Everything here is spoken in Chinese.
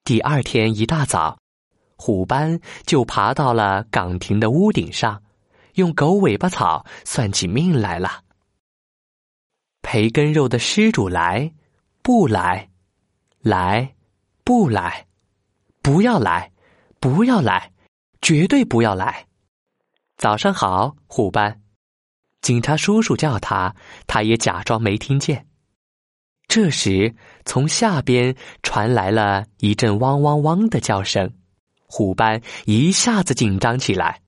第二天一大早，虎斑就爬到了岗亭的屋顶上，用狗尾巴草算起命来了。培根肉的施主来不来？来不来？不要来，不要来，绝对不要来！早上好，虎斑。警察叔叔叫他，他也假装没听见。这时，从下边传来了一阵汪汪汪的叫声，虎斑一下子紧张起来。